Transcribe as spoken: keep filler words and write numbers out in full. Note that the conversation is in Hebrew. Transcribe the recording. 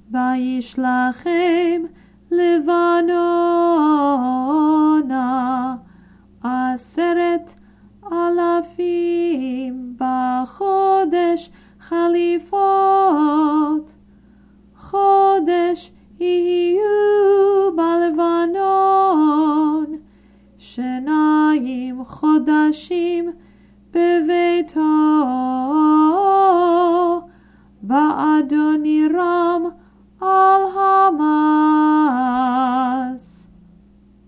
וישלחם לבנונה עשרת אלפים בחודש חליפות. חודש יהיו בלבנון, שניים חודשים בביתו, ואדוני רם